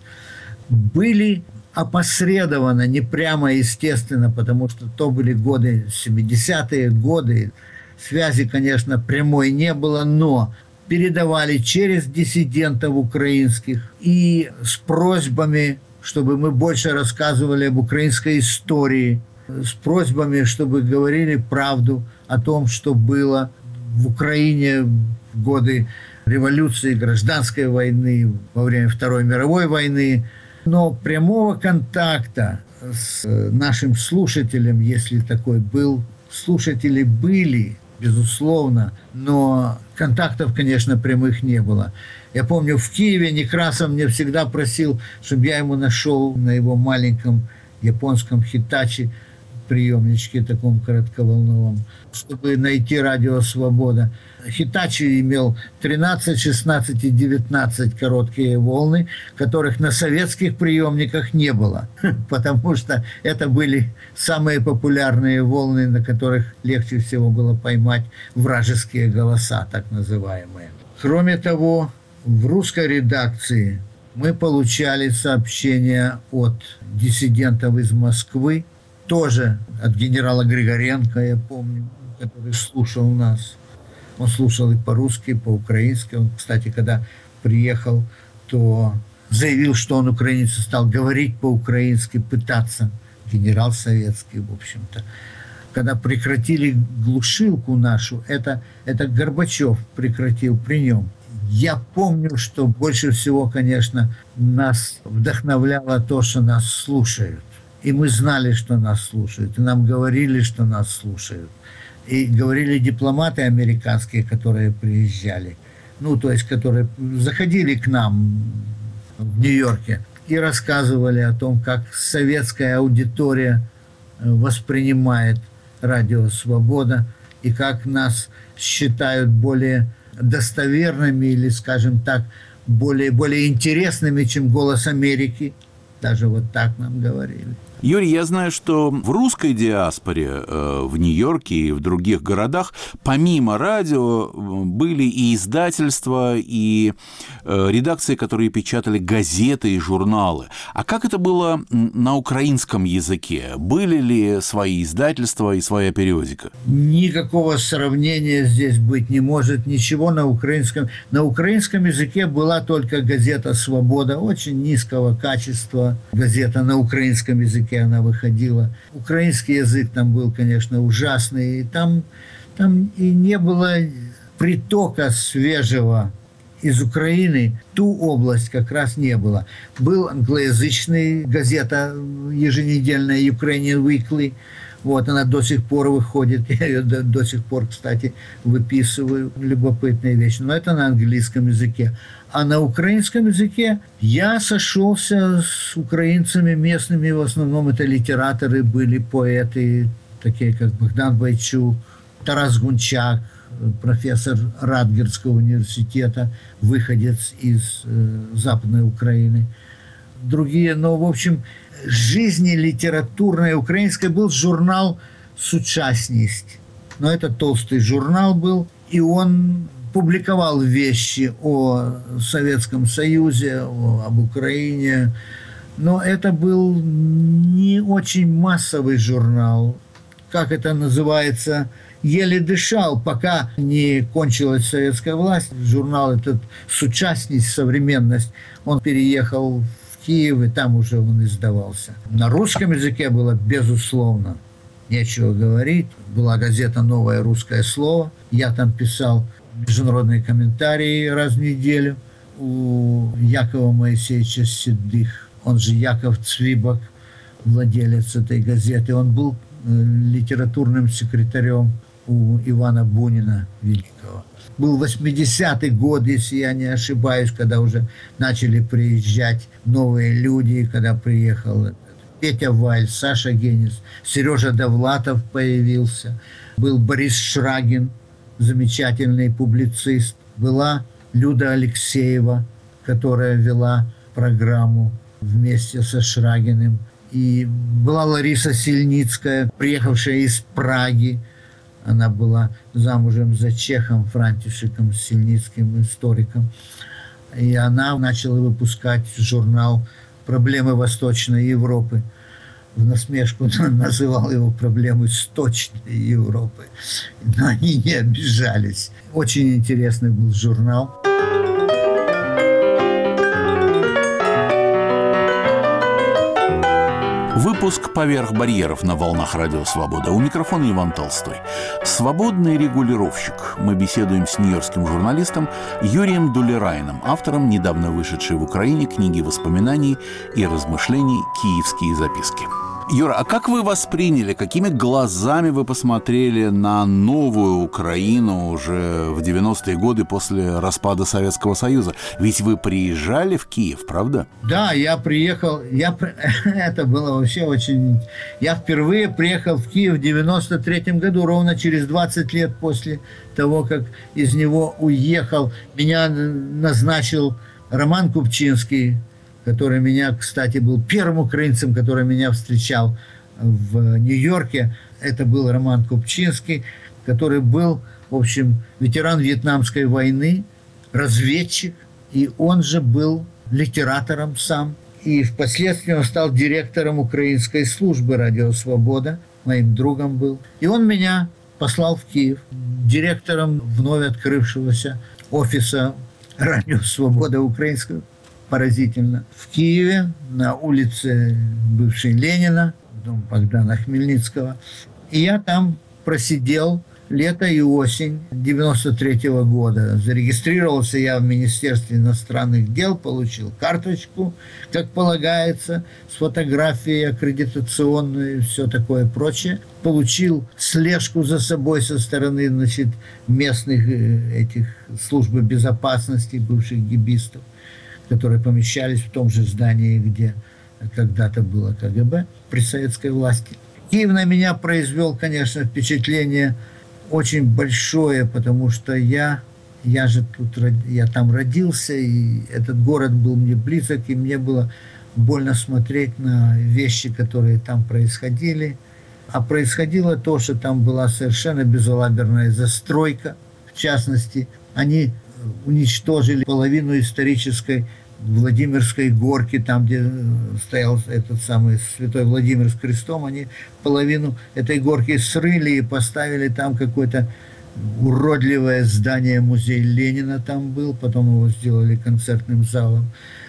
Были опосредованно, не прямо, естественно, потому что то были годы, семидесятые годы. Связи, конечно, прямой не было, но передавали через диссидентов украинских и с просьбами, чтобы мы больше рассказывали об украинской истории, с просьбами, чтобы говорили правду о том, что было в Украине в годы революции, гражданской войны, во время Второй мировой войны. Но прямого контакта с нашим слушателем, если такой был, слушатели были, безусловно, но контактов, конечно, прямых не было. Я помню, в Киеве Некрасов мне всегда просил, чтобы я ему нашел на его маленьком японском Хитачи, приемничке таком коротковолновом, чтобы найти радио «Свобода». Хитачи имел тринадцать, шестнадцать и девятнадцать короткие волны, которых на советских приемниках не было, потому что это были самые популярные волны, на которых легче всего было поймать вражеские голоса, так называемые. Кроме того, в русской редакции мы получали сообщения от диссидентов из Москвы, тоже от генерала Григоренко, я помню, который слушал нас. Он слушал и по-русски, и по-украински. Он, кстати, когда приехал, то заявил, что он украинец, стал говорить по-украински, пытаться. Генерал советский, в общем-то. Когда прекратили глушилку нашу, это, это Горбачев прекратил при нем. Я помню, что больше всего, конечно, нас вдохновляло то, что нас слушают. И мы знали, что нас слушают. И нам говорили, что нас слушают. И говорили дипломаты американские, которые приезжали. Ну, то есть, которые заходили к нам в Нью-Йорке и рассказывали о том, как советская аудитория воспринимает радио «Свобода» и как нас считают более достоверными или, скажем так, более, более интересными, чем «Голос Америки». Даже вот так нам говорили. Юрий, я знаю, что в русской диаспоре э, в Нью-Йорке и в других городах помимо радио были и издательства, и э, редакции, которые печатали газеты и журналы. А как это было на украинском языке? Были ли свои издательства и своя периодика? Никакого сравнения здесь быть не может. Ничего на украинском. На украинском языке была только газета «Свобода», очень низкого качества газета на украинском языке. Она выходила. Украинский язык там был, конечно, ужасный. И там, там и не было притока свежего из Украины. Ту область как раз не было. Был англоязычный газета еженедельная Ukrainian Weekly. Вот, она до сих пор выходит. Я ее до, до сих пор, кстати, выписываю. Любопытная вещь. Но это на английском языке. А на украинском языке я сошелся с украинцами местными. В основном это литераторы были, поэты, такие как Богдан Бойчук, Тарас Гунчак, профессор Радгерского университета, выходец из э, Западной Украины. Другие, но, в общем, жизни литературной украинской был журнал «Сучасність». Но это толстый журнал был, и он публиковал вещи о Советском Союзе, о, об Украине, Но это был не очень массовый журнал. Как это называется? Еле дышал, пока не кончилась советская власть. Журнал этот «Сучасность, современность», он переехал в Киев, и там уже он издавался. На русском языке было, безусловно, нечего говорить. Была газета «Новое русское слово». Я там писал международные комментарии раз в неделю. У Якова Моисеевича Седых, он же Яков Цвибок, владелец этой газеты, он был литературным секретарем у Ивана Бунина великого. Был восьмидесятый год, если я не ошибаюсь, когда уже начали приезжать новые люди, когда приехал Петя Валь, Саша Генис, Сережа Довлатов появился, был Борис Шрагин, замечательный публицист, была Люда Алексеева, которая вела программу вместе со Шрагиным, и была Лариса Сильницкая, приехавшая из Праги. Она была замужем за чехом Франтишеком Сильницким, историком. И она начала выпускать журнал «Проблемы Восточной Европы». В насмешку называл его «Проблемы Сточной Европы». Но они не обижались. Очень интересный был журнал. Выпуск «Поверх барьеров» на волнах Радио Свобода. У микрофона Иван Толстой. Свободный регулировщик. Мы беседуем с нью-йоркским журналистом Юрием Дулерайном, автором недавно вышедшей в Украине книги воспоминаний и размышлений «Киевские записки». Юра, а как вы восприняли, какими глазами вы посмотрели на новую Украину уже в девяностые годы после распада Советского Союза? Ведь вы приезжали в Киев, правда? Да, я приехал, я, это было вообще очень... Я впервые приехал в Киев в девяносто третьем году, ровно через двадцать лет после того, как из него уехал. Меня назначил Роман Купчинский, который меня, кстати, был первым украинцем, который меня встречал в Нью-Йорке. Это был Роман Купчинский, который был, в общем, ветеран Вьетнамской войны, разведчик, и он же был литератором сам. И впоследствии он стал директором украинской службы «Радио Свобода», моим другом был. И он меня послал в Киев директором вновь открывшегося офиса «Радио Свобода» украинского. Поразительно. В Киеве, на улице бывшей Ленина, дом Богдана Хмельницкого. И я там просидел лето и осень девяносто третьего года. Зарегистрировался я в Министерстве иностранных дел, получил карточку, как полагается, с фотографией аккредитационной и все такое прочее. Получил слежку за собой со стороны, значит, местных этих служб безопасности, бывших гибистов, которые помещались в том же здании, где когда-то было КГБ при советской власти. Киев на меня произвел, конечно, впечатление очень большое, потому что я, я же тут, я там родился, и этот город был мне близок, и мне было больно смотреть на вещи, которые там происходили. А происходило то, что там была совершенно безалаберная застройка. В частности, они уничтожили половину исторической Владимирской горки, там, где стоял этот самый Святой Владимир с крестом, они половину этой горки срыли и поставили там какое-то уродливое здание, музей Ленина там был, потом его сделали концертным залом.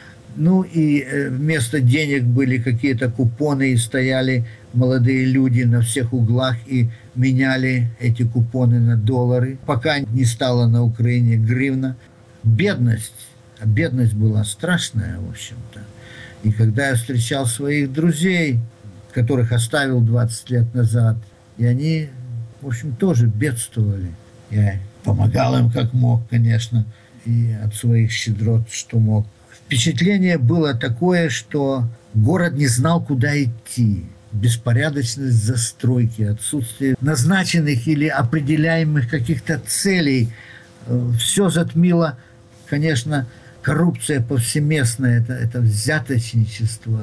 Ну и вместо денег были какие-то купоны, и стояли молодые люди на всех углах и меняли эти купоны на доллары, пока не стало на Украине гривна. Бедность. А бедность была страшная, в общем-то. И когда я встречал своих друзей, которых оставил двадцать лет назад, и они, в общем, тоже бедствовали. Я помогал им как мог, конечно, и от своих щедрот, что мог. Впечатление было такое, что город не знал, куда идти. Беспорядочность застройки, отсутствие назначенных или определяемых каких-то целей. Все затмило, конечно, коррупция повсеместная, это, это взяточничество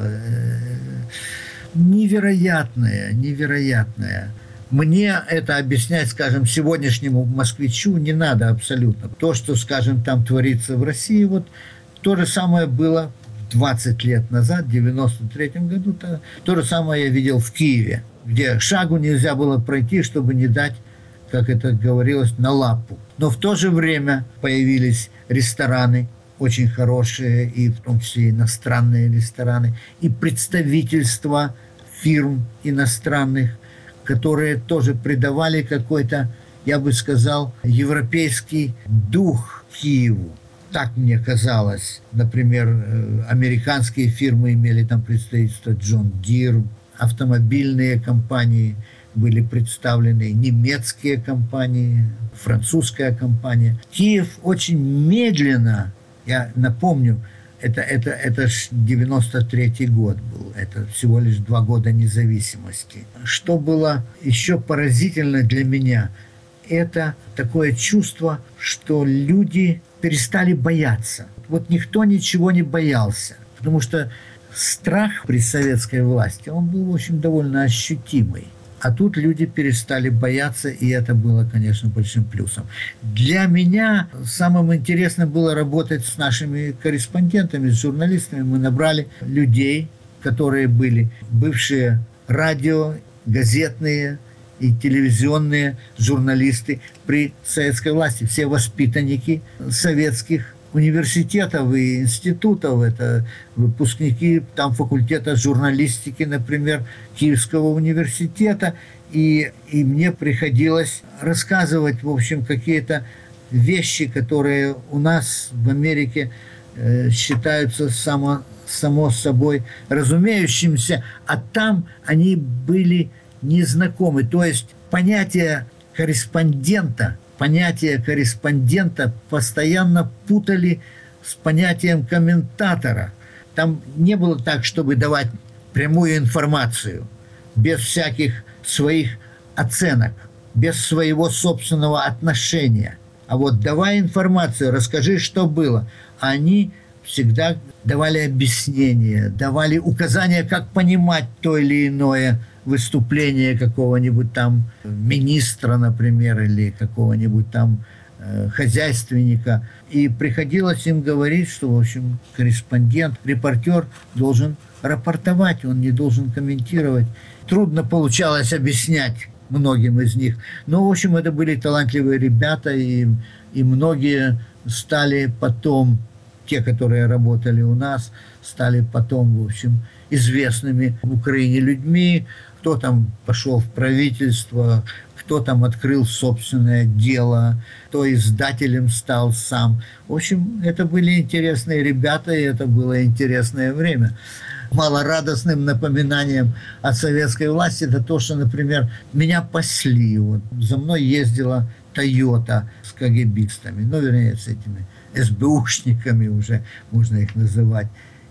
невероятное, невероятное. Мне это объяснять, скажем, сегодняшнему москвичу не надо абсолютно. То, что, скажем, там творится в России, вот то же самое было в двадцать лет назад, в девяносто третьем году, то, то же самое я видел в Киеве, где шагу нельзя было пройти, чтобы не дать, как это говорилось, на лапу. Но в то же время появились рестораны, очень хорошие, и в том числе иностранные рестораны, и представительства фирм иностранных, которые тоже придавали какой-то, я бы сказал, европейский дух Киеву. Так мне казалось. Например, американские фирмы имели там представительство, Джон Дир, автомобильные компании были представлены, немецкие компании, французская компания. Киев очень медленно, я напомню, это, это, это ж девяносто третий год был, это всего лишь два года независимости. Что было еще поразительно для меня, это такое чувство, что люди перестали бояться. Вот никто ничего не боялся, потому что страх при советской власти, он был, в общем, довольно ощутимый. А тут люди перестали бояться, и это было, конечно, большим плюсом. Для меня самым интересным было работать с нашими корреспондентами, с журналистами. Мы набрали людей, которые были бывшие радио, газетные и телевизионные журналисты при советской власти. Все воспитанники советских университетов и институтов. Это выпускники там факультета журналистики, например, Киевского университета. И, и мне приходилось рассказывать, в общем, какие-то вещи, которые у нас в Америке э, считаются само, само собой разумеющимся, а там они были незнакомы. То есть понятие корреспондента Понятие корреспондента постоянно путали с понятием комментатора. Там не было так, чтобы давать прямую информацию, без всяких своих оценок, без своего собственного отношения. А вот давай информацию, расскажи, что было. А они всегда давали объяснения, давали указания, как понимать то или иное выступление какого-нибудь там министра, например, или какого-нибудь там э, хозяйственника. И приходилось им говорить, что, в общем, корреспондент, репортер должен рапортовать, он не должен комментировать. Трудно получалось объяснять многим из них. Но, в общем, это были талантливые ребята, и, и многие стали потом, те, которые работали у нас, стали потом, в общем, известными в Украине людьми. Кто там пошел в правительство, кто там открыл собственное дело, кто издателем стал сам. В общем, это были интересные ребята, и это было интересное время. Малорадостным напоминанием о советской власти это то, что, например, меня пасли. Вот, за мной ездила «Тойота» с КГБистами, ну, вернее, с этими СБУшниками уже, можно их называть.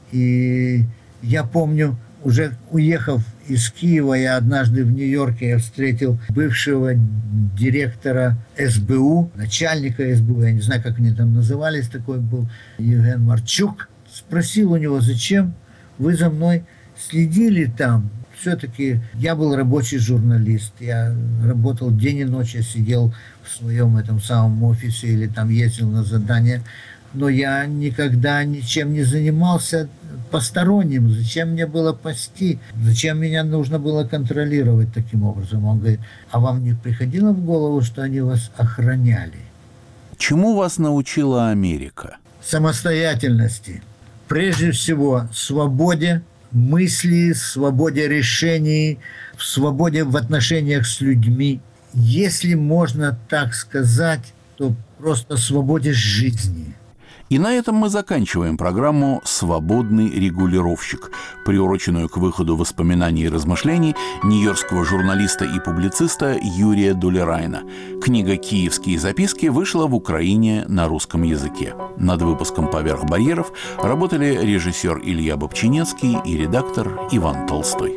И я помню, уже уехав из Киева, я однажды в Нью-Йорке я встретил бывшего директора СБУ, начальника СБУ, я не знаю, как они там назывались, такой был Евген Марчук. Спросил у него, зачем вы за мной следили там? Все-таки я был рабочий журналист, я работал день и ночь, я сидел в своем этом самом офисе или там ездил на задания, но я никогда ничем не занимался посторонним. Зачем мне было пасти? Зачем меня нужно было контролировать таким образом? Он говорит, а вам не приходило в голову, что они вас охраняли? Чему вас научила Америка? Самостоятельности. Прежде всего, свободе мысли, свободе решений, свободе в отношениях с людьми. Если можно так сказать, то просто свободе жизни. И на этом мы заканчиваем программу «Свободный регулировщик», приуроченную к выходу воспоминаний и размышлений нью-йоркского журналиста и публициста Юрия Дулерайна. Книга «Киевские записки» вышла в Украине на русском языке. Над выпуском «Поверх барьеров» работали режиссер Илья Бобчинецкий и редактор Иван Толстой.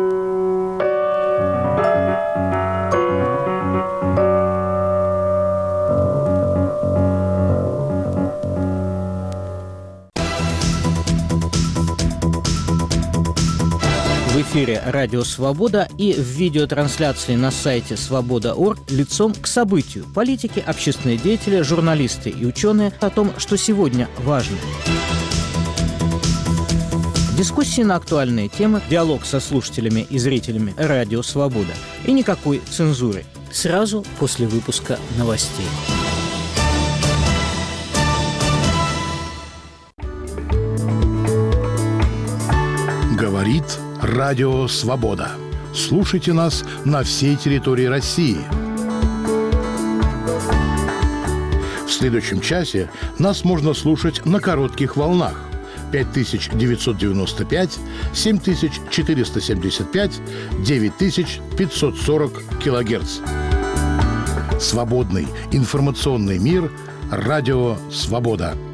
В эфире «Радио Свобода» и в видеотрансляции на сайте свобода точка орг лицом к событию. Политики, общественные деятели, журналисты и ученые о том, что сегодня важно. Дискуссии на актуальные темы, диалог со слушателями и зрителями «Радио Свобода» и никакой цензуры. Сразу после выпуска новостей. Говорит Радио Свобода. Слушайте нас на всей территории России. В следующем часе нас можно слушать на коротких волнах пять тысяч девятьсот девяносто пять, семь тысяч четыреста семьдесят пять, девять тысяч пятьсот сорок килогерц. Свободный информационный мир. Радио Свобода.